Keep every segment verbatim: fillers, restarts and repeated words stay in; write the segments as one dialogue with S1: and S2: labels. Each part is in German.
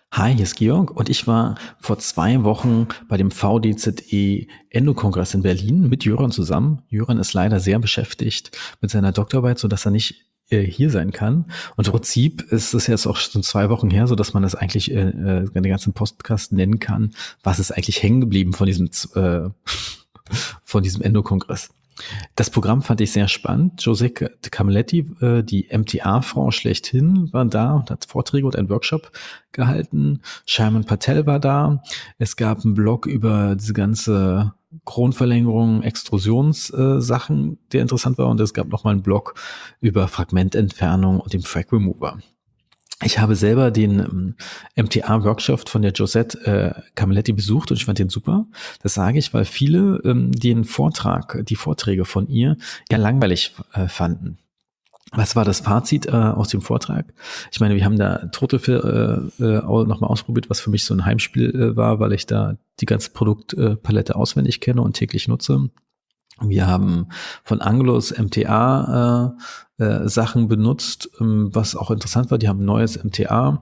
S1: Hi, hier ist Georg und ich war vor zwei Wochen bei dem V D Z E Endo-Kongress in Berlin mit Jöran zusammen. Jöran ist leider sehr beschäftigt mit seiner Doktorarbeit, sodass er nicht äh, hier sein kann. Und im Prinzip ist es jetzt auch schon zwei Wochen her, so dass man das eigentlich äh, äh, den ganzen Podcast nennen kann. Was ist eigentlich hängen geblieben von diesem äh, von diesem Endo-Kongress? Das Programm fand ich sehr spannend. José Camilletti, äh, die M T A-Frau schlechthin, war da und hat Vorträge und einen Workshop gehalten. Sharman Patel war da. Es gab einen Blog über diese ganze Kronverlängerung, Extrusionssachen, äh, der interessant war. Und es gab nochmal einen Blog über Fragmententfernung und dem Frag Remover. Ich habe selber den ähm, M T A-Workshop von der Josette äh, Camilletti besucht und ich fand den super. Das sage ich, weil viele ähm, den Vortrag, die Vorträge von ihr ja langweilig äh, fanden. Was war das Fazit äh, aus dem Vortrag? Ich meine, wir haben da Totalfill äh, äh, nochmal ausprobiert, was für mich so ein Heimspiel äh, war, weil ich da die ganze Produktpalette äh, auswendig kenne und täglich nutze. Wir haben von Anglus M T A äh, äh, Sachen benutzt, ähm, was auch interessant war. Die haben ein neues M T A,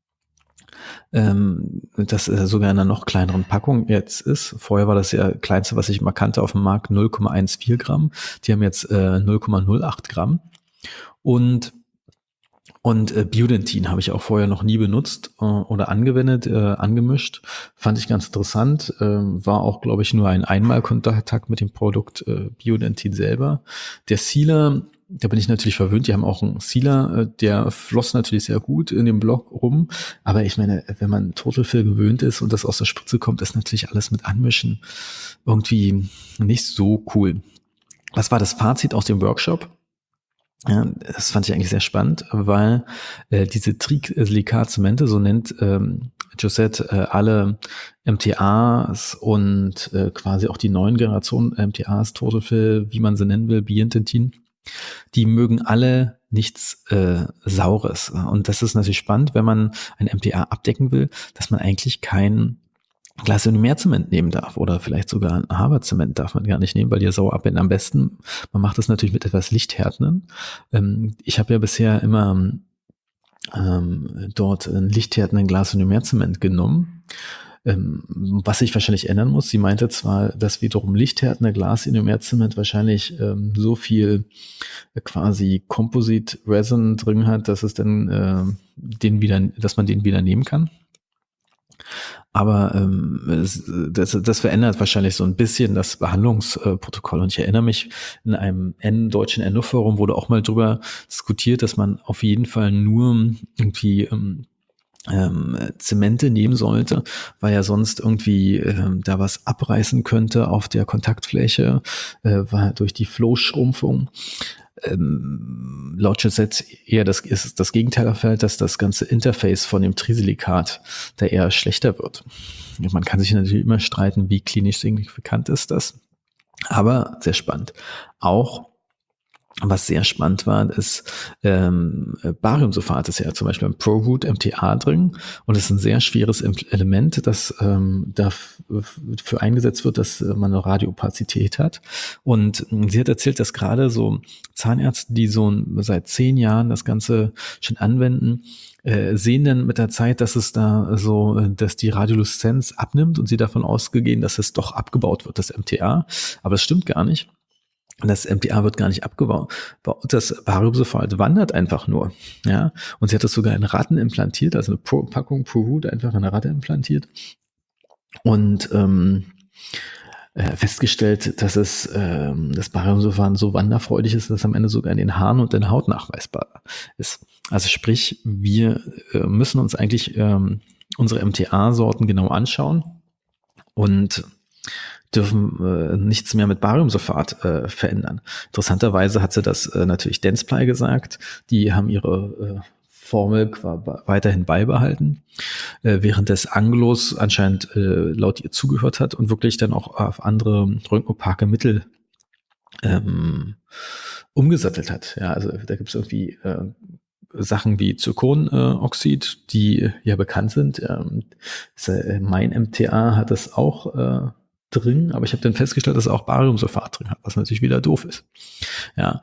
S1: ähm, das äh, sogar in einer noch kleineren Packung jetzt ist. Vorher war das ja kleinste, was ich mal kannte auf dem Markt, null Komma vierzehn Gramm. Die haben jetzt äh, null Komma null acht Gramm. Und Und äh, Biodentin habe ich auch vorher noch nie benutzt äh, oder angewendet, äh, angemischt. Fand ich ganz interessant. Äh, war auch, glaube ich, nur ein Einmalkontakt mit dem Produkt äh, Biodentin selber. Der Sealer, da bin ich natürlich verwöhnt. Die haben auch einen Sealer, äh, der floss natürlich sehr gut in dem Block rum. Aber ich meine, wenn man Totalfill gewöhnt ist und das aus der Spritze kommt, ist natürlich alles mit Anmischen irgendwie nicht so cool. Was war das Fazit aus dem Workshop? Ja, das fand ich eigentlich sehr spannend, weil äh, diese Trisilikatzemente, so nennt ähm, Josette äh, alle M T As und äh, quasi auch die neuen Generationen M T As, Totalfill, wie man sie nennen will, Biodentin, die mögen alle nichts äh, Saures. Und das ist natürlich spannend, wenn man ein M T A abdecken will, dass man eigentlich kein Glasinomerzement nehmen darf oder vielleicht sogar ein Haberzement darf man gar nicht nehmen, weil die ja sauer abbinden. Am besten, man macht das natürlich mit etwas Lichthärtenden. Ähm, ich habe ja bisher immer ähm, dort ein lichthärtenden Glasinomerzement genommen. Ähm, was sich wahrscheinlich ändern muss, sie meinte zwar, dass wiederum lichthärtende Glasinomerzement wahrscheinlich ähm, so viel äh, quasi Composite Resin drin hat, dass es dann äh, den wieder, dass man den wieder nehmen kann. Aber ähm, es, das, das verändert wahrscheinlich so ein bisschen das Behandlungsprotokoll. Und ich erinnere mich, in einem N deutschen Endo-Forum wurde auch mal drüber diskutiert, dass man auf jeden Fall nur irgendwie ähm, ähm, Zemente nehmen sollte, weil ja sonst irgendwie ähm, da was abreißen könnte auf der Kontaktfläche, äh, weil durch die Flow-Schrumpfung. Ähm, laut Josette eher das ist das Gegenteil der Fall, dass das ganze Interface von dem Trisilikat da eher schlechter wird. Man kann sich natürlich immer streiten, wie klinisch signifikant ist das, aber sehr spannend. Auch was sehr spannend war, ist ähm, Bariumsulfat ist ja zum Beispiel im ProRoot M T A drin und es ist ein sehr schweres Element, das ähm, dafür eingesetzt wird, dass man eine Radioopazität hat. Und sie hat erzählt, dass gerade so Zahnärzte, die so seit zehn Jahren das Ganze schon anwenden, äh, sehen dann mit der Zeit, dass es da so, dass die Radioluzenz abnimmt und sie davon ausgehen, dass es doch abgebaut wird, das M T A. Aber das stimmt gar nicht. Das M T A wird gar nicht abgebaut. Das Bariumsulfat wandert einfach nur. Ja, und sie hat das sogar in Ratten implantiert, also eine Pro Packung ProRoot einfach in eine Ratte implantiert. Und ähm, äh, festgestellt, dass es ähm, das Bariumsulfat so wanderfreudig ist, dass es am Ende sogar in den Haaren und in der Haut nachweisbar ist. Also sprich, wir äh, müssen uns eigentlich ähm, unsere M T A-Sorten genau anschauen und dürfen äh, nichts mehr mit Bariumsulfat äh, verändern. Interessanterweise hat sie das äh, natürlich Dentsply gesagt. Die haben ihre äh, Formel weiterhin beibehalten, äh, während des Anglos anscheinend äh, laut ihr zugehört hat und wirklich dann auch auf andere röntgenopake Mittel ähm, umgesattelt hat. Ja, also da gibt es irgendwie äh, Sachen wie Zirkonoxid, äh, die ja bekannt sind. Ähm, äh, mein M T A hat das auch äh, drin, aber ich habe dann festgestellt, dass es auch Bariumsulfat drin hat, was natürlich wieder doof ist. Ja.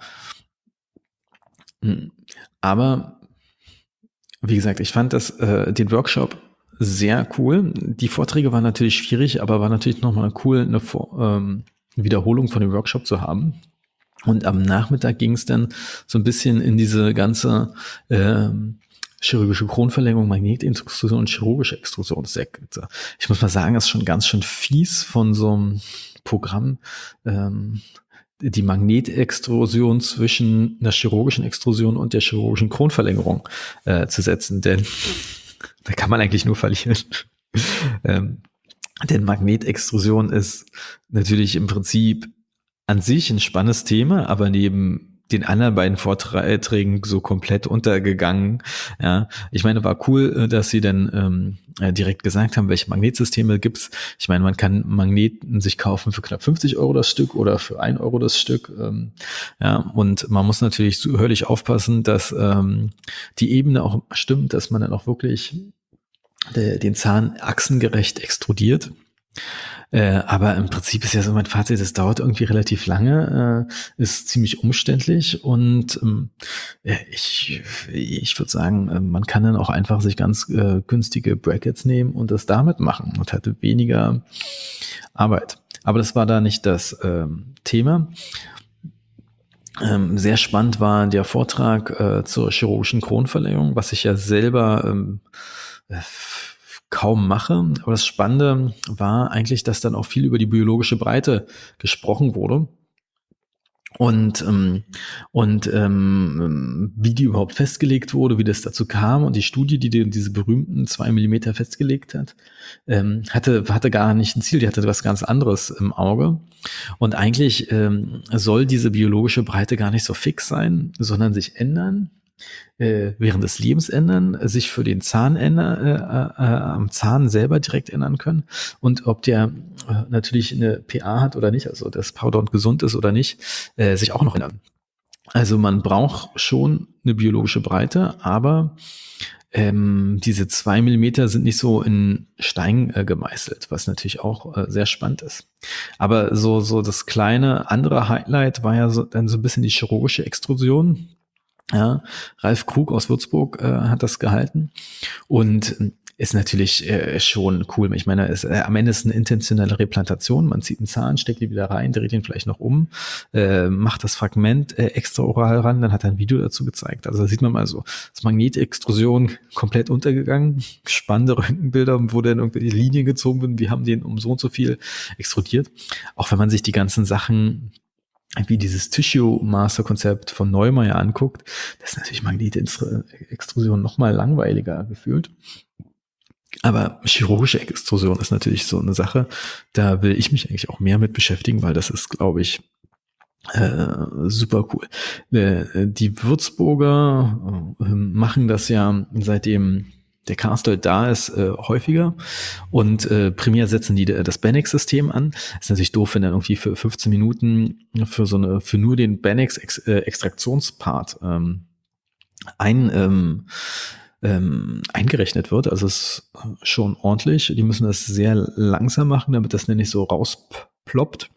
S1: Aber wie gesagt, ich fand das äh, den Workshop sehr cool. Die Vorträge waren natürlich schwierig, aber war natürlich nochmal cool, eine Vor- ähm, Wiederholung von dem Workshop zu haben. Und am Nachmittag ging es dann so ein bisschen in diese ganze ähm, chirurgische Kronverlängerung, Magnetextrusion und chirurgische Extrusion. Ich muss mal sagen, das ist schon ganz schön fies von so einem Programm, ähm, die Magnetextrusion zwischen einer chirurgischen Extrusion und der chirurgischen Kronverlängerung äh, zu setzen, denn da kann man eigentlich nur verlieren. ähm, denn Magnetextrusion ist natürlich im Prinzip an sich ein spannendes Thema, aber neben den anderen beiden Vorträgen so komplett untergegangen. Ja, ich meine, war cool, dass sie dann ähm, direkt gesagt haben, welche Magnetsysteme gibt's. Ich meine, man kann Magneten sich kaufen für knapp fünfzig Euro das Stück oder für ein Euro das Stück. Ähm, ja, und man muss natürlich so höllisch aufpassen, dass ähm, die Ebene auch stimmt, dass man dann auch wirklich de, den Zahn achsengerecht extrudiert. Äh, aber im Prinzip ist ja so mein Fazit, das dauert irgendwie relativ lange, äh, ist ziemlich umständlich und ähm, ja, ich, ich würde sagen, äh, man kann dann auch einfach sich ganz äh, günstige Brackets nehmen und das damit machen und hatte weniger Arbeit. Aber das war da nicht das ähm, Thema. Ähm, sehr spannend war der Vortrag äh, zur chirurgischen Kronverlängerung, was ich ja selber ähm, äh, kaum mache. Aber das Spannende war eigentlich, dass dann auch viel über die biologische Breite gesprochen wurde. Und, ähm, und ähm, wie die überhaupt festgelegt wurde, wie das dazu kam und die Studie, die diese berühmten zwei Millimeter festgelegt hat, ähm, hatte, hatte gar nicht ein Ziel, die hatte was ganz anderes im Auge. Und eigentlich ähm, soll diese biologische Breite gar nicht so fix sein, sondern sich ändern, äh, während des Lebens ändern, sich für den Zahn ändern, äh, äh, am Zahn selber direkt ändern können und ob der äh, natürlich eine P A hat oder nicht, also das Parodont gesund ist oder nicht, äh, sich auch noch ändern. Also man braucht schon eine biologische Breite, aber ähm, diese zwei Millimeter sind nicht so in Stein äh, gemeißelt, was natürlich auch äh, sehr spannend ist. Aber so so das kleine andere Highlight war ja so, dann so ein bisschen die chirurgische Extrusion. Ja, Ralf Krug aus Würzburg äh, hat das gehalten und ist natürlich äh, schon cool. Ich meine, es, äh, am Ende ist eine intentionelle Replantation. Man zieht einen Zahn, steckt ihn wieder rein, dreht ihn vielleicht noch um, äh, macht das Fragment äh, extraoral ran, dann hat er ein Video dazu gezeigt. Also da sieht man mal so, das Magnetextrusion komplett untergegangen, spannende Röntgenbilder, wo dann irgendwelche Linien gezogen werden, wir haben den um so und so viel extrudiert. Auch wenn man sich die ganzen Sachen wie dieses Tissue-Master-Konzept von Neumeier anguckt, das ist natürlich Magnetextrusion noch mal langweiliger gefühlt. Aber chirurgische Extrusion ist natürlich so eine Sache, da will ich mich eigentlich auch mehr mit beschäftigen, weil das ist, glaube ich, äh, super cool. Äh, die Würzburger äh, machen das ja seitdem der Carstelt da ist, äh, häufiger und äh, primär setzen die das Bannex-System an. Ist natürlich doof, wenn dann irgendwie für fünfzehn Minuten für so eine, für nur den Bannex-Extraktionspart ähm, ein ähm, ähm, eingerechnet wird. Also es ist schon ordentlich. Die müssen das sehr langsam machen, damit das nicht so rausploppt.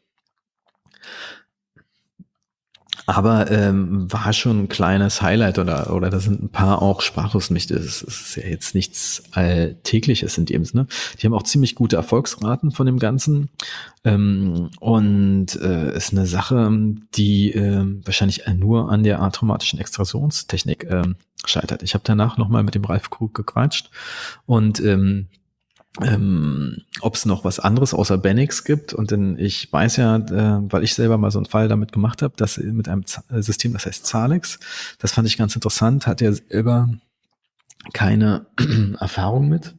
S1: Aber ähm, war schon ein kleines Highlight oder oder da sind ein paar auch sprachlos nicht. Das ist ja jetzt nichts Alltägliches in dem Sinne. Die haben auch ziemlich gute Erfolgsraten von dem Ganzen ähm, und äh, ist eine Sache, die äh, wahrscheinlich nur an der atraumatischen Extrusionstechnik äh, scheitert. Ich habe danach nochmal mit dem Ralf Krug gequatscht und ähm, ähm, ob es noch was anderes außer Bannex gibt. Und denn ich weiß ja, äh, weil ich selber mal so einen Fall damit gemacht habe, dass mit einem Z- System, das heißt Zalex, das fand ich ganz interessant, hat er selber keine Erfahrung mit.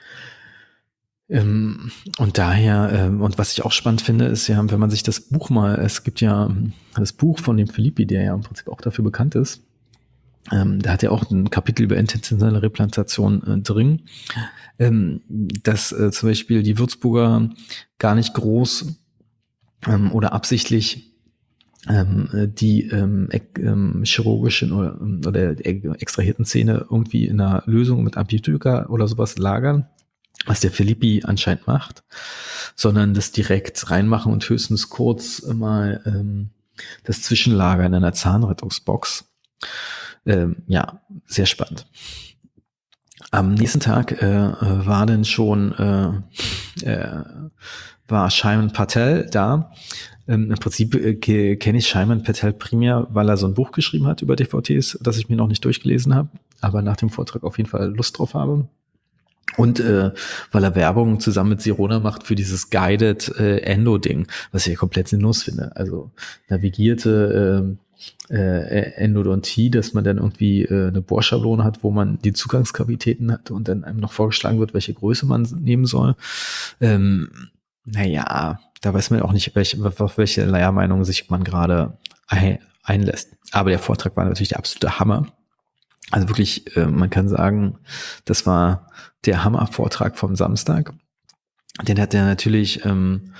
S1: Ähm, und daher, ähm, und was ich auch spannend finde, ist ja, wenn man sich das Buch mal, es gibt ja das Buch von dem Filippi, der ja im Prinzip auch dafür bekannt ist, ähm, da hat er auch ein Kapitel über intentionelle Replantation äh, drin, ähm, dass äh, zum Beispiel die Würzburger gar nicht groß ähm, oder absichtlich ähm, die ähm, ek, ähm, chirurgischen oder, oder extrahierten Zähne irgendwie in einer Lösung mit Antibiotika oder sowas lagern, was der Filippi anscheinend macht, sondern das direkt reinmachen und höchstens kurz mal ähm, das Zwischenlager in einer Zahnrettungsbox. Ähm, ja, sehr spannend. Am nächsten Tag äh, äh, war dann schon äh, äh, war Shaiman Patel da. Ähm, Im Prinzip äh, ke- kenne ich Shaiman Patel primär, weil er so ein Buch geschrieben hat über D V Ts, das ich mir noch nicht durchgelesen habe, aber nach dem Vortrag auf jeden Fall Lust drauf habe. Und äh, weil er Werbung zusammen mit Sirona macht für dieses Guided äh, Endo-Ding, was ich ja komplett sinnlos finde. Also navigierte äh, äh, Endodontie, dass man dann irgendwie äh, eine Bohrschablone hat, wo man die Zugangskavitäten hat und dann einem noch vorgeschlagen wird, welche Größe man nehmen soll. Ähm, naja, da weiß man auch nicht, welche, auf welche Lehrmeinung sich man gerade ein, einlässt. Aber der Vortrag war natürlich der absolute Hammer. Also wirklich, äh, man kann sagen, das war der Hammer-Vortrag vom Samstag. Den hat er natürlich ähm,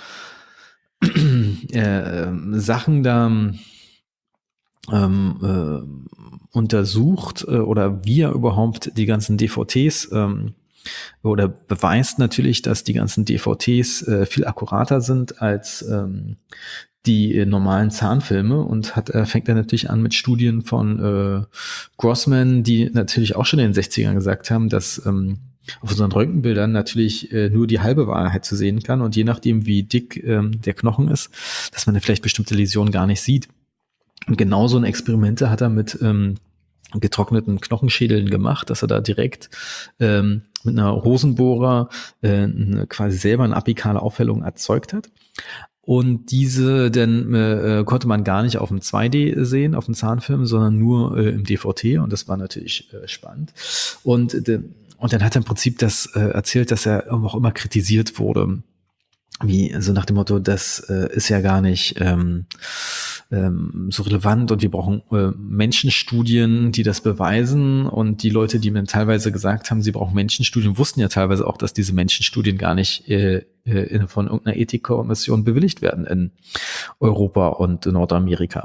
S1: äh, Sachen da ähm, äh, untersucht äh, oder wie er überhaupt die ganzen D V Ts ähm, oder beweist natürlich, dass die ganzen D V Ts äh, viel akkurater sind als ähm, die äh, normalen Zahnfilme und hat, äh, fängt er natürlich an mit Studien von äh, Grossman, die natürlich auch schon in den sechzigern gesagt haben, dass ähm, auf unseren Röntgenbildern natürlich äh, nur die halbe Wahrheit zu sehen kann und je nachdem, wie dick ähm, der Knochen ist, dass man vielleicht bestimmte Läsionen gar nicht sieht. Und genau so eine Experimente hat er mit ähm, getrockneten Knochenschädeln gemacht, dass er da direkt ähm, mit einer Hosenbohrer äh, quasi selber eine apikale Aufhellung erzeugt hat. Und diese dann äh, konnte man gar nicht auf dem zwei D sehen, auf dem Zahnfilm, sondern nur äh, im D V T. Und das war natürlich äh, spannend. Und, äh, und dann hat er im Prinzip das äh, erzählt, dass er auch immer kritisiert wurde. Wie so nach dem Motto, das äh, ist ja gar nicht ähm, ähm, so relevant und wir brauchen äh, Menschenstudien, die das beweisen und die Leute, die mir teilweise gesagt haben, sie brauchen Menschenstudien, wussten ja teilweise auch, dass diese Menschenstudien gar nicht äh, äh, von irgendeiner Ethikkommission bewilligt werden in Europa und in Nordamerika.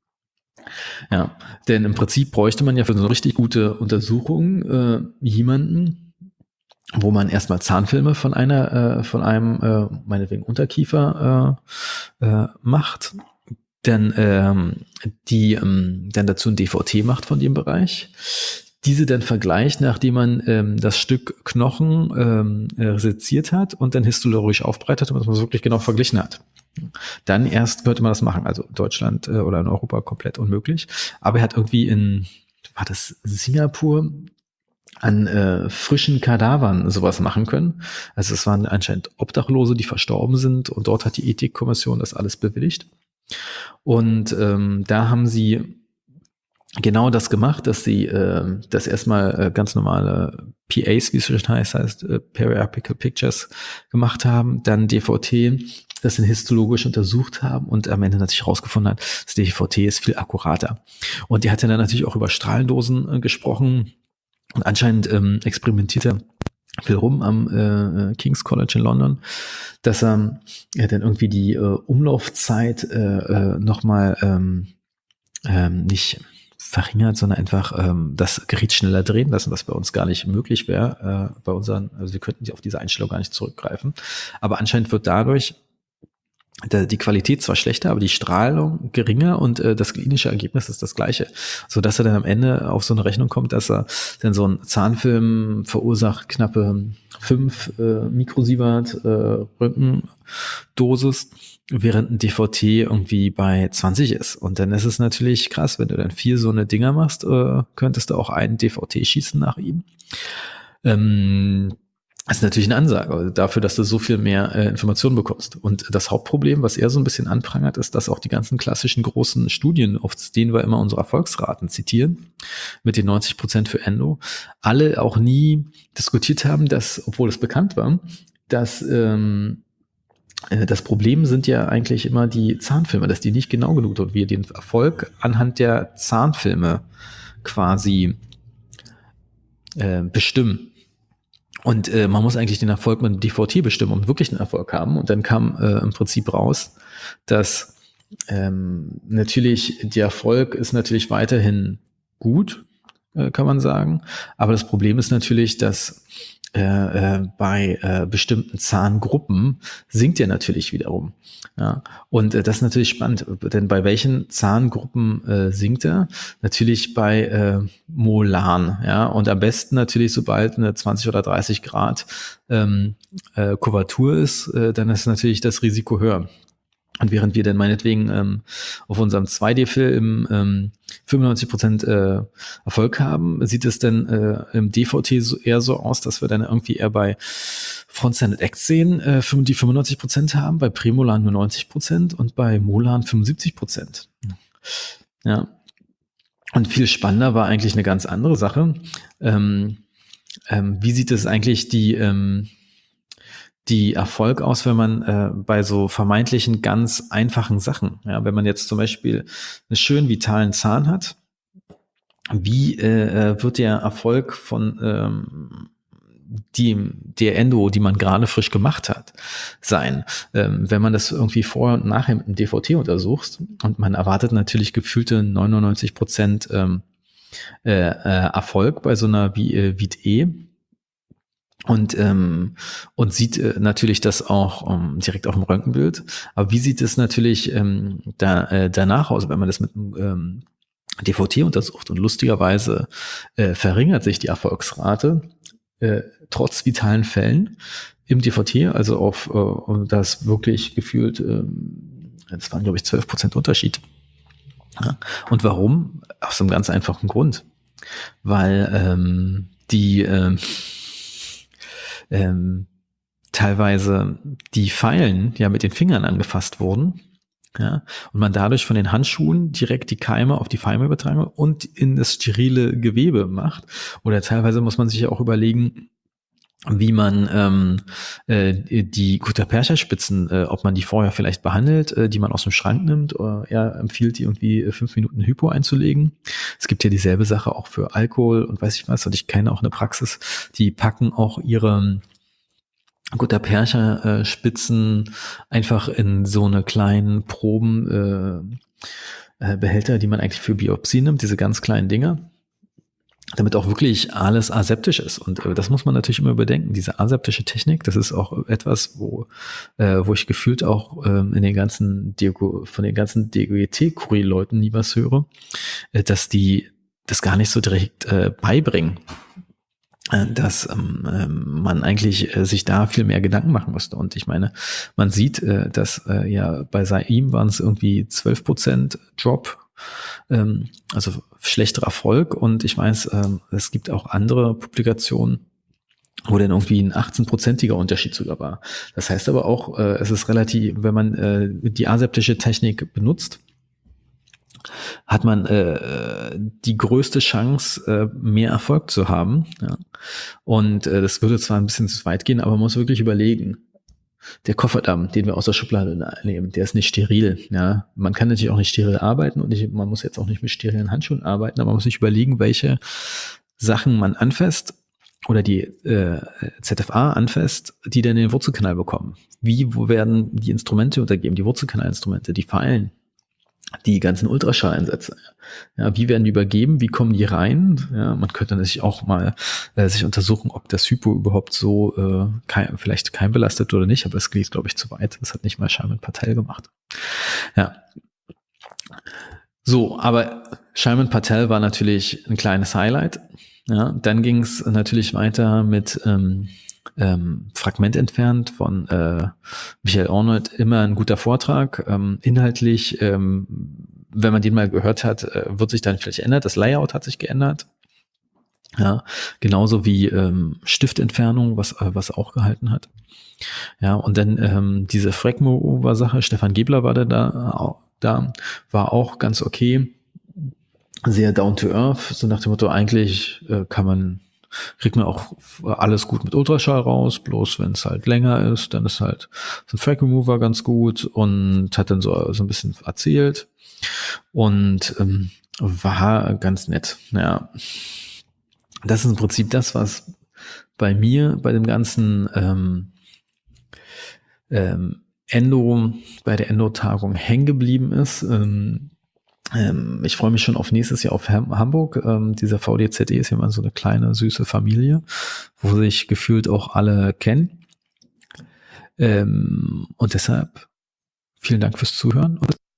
S1: Ja, denn im Prinzip bräuchte man ja für so eine richtig gute Untersuchung äh, jemanden, wo man erstmal Zahnfilme von einer, äh, von einem, äh, meinetwegen Unterkiefer äh, äh, macht, dann ähm, die ähm, dann dazu ein D V T macht von dem Bereich, diese dann vergleicht, nachdem man ähm, das Stück Knochen ähm, äh, seziert hat und dann histologisch aufbereitet, damit man es wirklich genau verglichen hat. Dann erst könnte man das machen. Also Deutschland äh, oder in Europa komplett unmöglich. Aber er hat irgendwie in, war das Singapur, an äh, frischen Kadavern sowas machen können. Also es waren anscheinend Obdachlose, die verstorben sind und dort hat die Ethikkommission das alles bewilligt. Und ähm, da haben sie genau das gemacht, dass sie äh, das erstmal äh, ganz normale P As, wie es schon heißt, heißt äh, Periapical Pictures gemacht haben, dann D V T, das dann histologisch untersucht haben und am Ende natürlich herausgefunden hat, das D V T ist viel akkurater. Und die hat dann natürlich auch über Strahlendosen äh, gesprochen. Und anscheinend ähm, experimentiert er viel rum am äh, King's College in London, dass er ja, dann irgendwie die äh, Umlaufzeit äh, äh, nochmal ähm, ähm, nicht verringert, sondern einfach ähm, das Gerät schneller drehen lassen, was bei uns gar nicht möglich wäre. Äh, bei unseren, also wir könnten auf diese Einstellung gar nicht zurückgreifen. Aber anscheinend wird dadurch die Qualität zwar schlechter, aber die Strahlung geringer und äh, das klinische Ergebnis ist das gleiche, so dass er dann am Ende auf so eine Rechnung kommt, dass er dann so ein Zahnfilm verursacht knappe fünf äh, Mikrosievert äh, Röntgendosis, während ein D V T irgendwie bei zwanzig ist. Und dann ist es natürlich krass, wenn du dann vier so eine Dinger machst, äh, könntest du auch einen D V T schießen nach ihm. Ähm, Das ist natürlich eine Ansage dafür, dass du so viel mehr äh, Informationen bekommst. Und das Hauptproblem, was er so ein bisschen anprangert, ist, dass auch die ganzen klassischen großen Studien, auf denen wir immer unsere Erfolgsraten zitieren, mit den neunzig Prozent für Endo, alle auch nie diskutiert haben, dass, obwohl es bekannt war, dass ähm, äh, das Problem sind ja eigentlich immer die Zahnfilme, dass die nicht genau genug sind und wir den Erfolg anhand der Zahnfilme quasi äh, bestimmen. Und äh, man muss eigentlich den Erfolg mit dem D V T bestimmen, um wirklich einen Erfolg haben. Und dann kam äh, im Prinzip raus, dass ähm, natürlich der Erfolg ist natürlich weiterhin gut, äh, kann man sagen. Aber das Problem ist natürlich, dass äh, äh, bei äh, bestimmten Zahngruppen sinkt der natürlich wiederum. Ja, und äh, das ist natürlich spannend, denn bei welchen Zahngruppen äh, sinkt er? Natürlich bei äh, Molaren, ja, und am besten natürlich, sobald eine zwanzig oder dreißig Grad ähm, äh, Kuvatur ist, äh, dann ist natürlich das Risiko höher. Und während wir dann meinetwegen ähm, auf unserem zwei D-Film ähm, fünfundneunzig Prozent äh, Erfolg haben, sieht es dann äh, im D V T so, eher so aus, dass wir dann irgendwie eher bei Frontend Act sehen, äh, die fünfundneunzig Prozent haben, bei Premolan nur neunzig Prozent und bei Molan fünfundsiebzig Prozent. Ja. Und viel spannender war eigentlich eine ganz andere Sache. Ähm, ähm, wie sieht es eigentlich die ähm, die Erfolg aus, wenn man äh, bei so vermeintlichen ganz einfachen Sachen, ja, wenn man jetzt zum Beispiel einen schönen vitalen Zahn hat, wie äh, wird der Erfolg von ähm, die, der Endo, die man gerade frisch gemacht hat, sein? Ähm, wenn man das irgendwie vorher und nachher mit einem D V T untersucht und man erwartet natürlich gefühlte neunundneunzig Prozent ähm, äh, äh, Erfolg bei so einer wie äh, Vit E, und ähm, und sieht äh, natürlich das auch ähm, direkt auf dem Röntgenbild. Aber wie sieht es natürlich ähm, da, äh, danach aus, wenn man das mit einem ähm, D V T untersucht? Und lustigerweise äh, verringert sich die Erfolgsrate äh, trotz vitalen Fällen im D V T, also auf äh, und das wirklich gefühlt, ähm, das waren glaube ich zwölf Prozent Unterschied. Ja. Und warum? Aus einem ganz einfachen Grund, weil ähm, die ähm, ähm, teilweise die Pfeilen ja mit den Fingern angefasst wurden, ja, und man dadurch von den Handschuhen direkt die Keime auf die Pfeile übertragen und in das sterile Gewebe macht. Oder teilweise muss man sich ja auch überlegen, wie man ähm, äh, die Gutta-Percha-Spitzen, äh, ob man die vorher vielleicht behandelt, äh, die man aus dem Schrank nimmt. Oder er empfiehlt, die irgendwie fünf Minuten Hypo einzulegen. Es gibt ja dieselbe Sache auch für Alkohol und weiß ich was. Und ich kenne auch eine Praxis, die packen auch ihre Gutta-Percha-Spitzen einfach in so eine kleinen Proben äh, Behälter, die man eigentlich für Biopsie nimmt, diese ganz kleinen Dinger, damit auch wirklich alles aseptisch ist. Und äh, das muss man natürlich immer überdenken. Diese aseptische Technik, das ist auch etwas, wo äh, wo ich gefühlt auch ähm, in den ganzen Diego, von den ganzen D G T-Kuri-Leuten nie was höre, äh, dass die das gar nicht so direkt äh, beibringen, dass ähm, man eigentlich äh, sich da viel mehr Gedanken machen müsste. Und ich meine, man sieht, äh, dass äh, ja bei Saim waren es irgendwie zwölf Prozent Drop, ähm, also schlechterer Erfolg. Und ich weiß, ähm, es gibt auch andere Publikationen, wo dann irgendwie ein achtzehn-prozentiger Unterschied sogar war. Das heißt aber auch, äh, es ist relativ, wenn man äh, die aseptische Technik benutzt, hat man äh, die größte Chance, äh, mehr Erfolg zu haben. Ja. Und äh, das würde zwar ein bisschen zu weit gehen, aber man muss wirklich überlegen, der Kofferdamm, den wir aus der Schublade nehmen, der ist nicht steril. Ja. Man kann natürlich auch nicht steril arbeiten und nicht, man muss jetzt auch nicht mit sterilen Handschuhen arbeiten, aber man muss sich überlegen, welche Sachen man anfasst oder die äh, Z F A anfasst, die dann den Wurzelkanal bekommen. Wie, wo werden die Instrumente untergeben, die Wurzelkanalinstrumente, die Pfeilen, die ganzen Ultraschalleinsätze. Ja, wie werden die übergeben? Wie kommen die rein? Ja, man könnte natürlich auch mal äh, sich untersuchen, ob das Hypo überhaupt so äh, kein, vielleicht keimbelastet oder nicht, aber es geht, glaube ich, zu weit. Das hat nicht mal Sharman Patel gemacht. Ja. So, aber Sharman Patel war natürlich ein kleines Highlight. Ja, dann ging es natürlich weiter mit ähm, Ähm, Fragment entfernt von äh, Michael Arnold, immer ein guter Vortrag. Ähm, inhaltlich, ähm, wenn man den mal gehört hat, äh, wird sich dann vielleicht ändert. Das Layout hat sich geändert. Ja, genauso wie ähm, Stiftentfernung, was äh, was auch gehalten hat. Ja, und dann ähm, diese Fragmo-Sache, Stefan Gebler war da, da, da, war auch ganz okay. Sehr down to earth, so nach dem Motto, eigentlich äh, kann man kriegt man auch alles gut mit Ultraschall raus, bloß wenn es halt länger ist, dann ist halt so ein Frag Remover ganz gut und hat dann so, so ein bisschen erzählt und ähm, war ganz nett. Ja, das ist im Prinzip das, was bei mir bei dem ganzen ähm, ähm, Endo, bei der Endo-Tagung hängen geblieben ist. Ähm, Ähm, ich freue mich schon auf nächstes Jahr auf Ham Hamburg. Ähm, dieser V D Z E ist ja mal so eine kleine, süße Familie, wo sich gefühlt auch alle kennen. Ähm, und deshalb vielen Dank fürs Zuhören und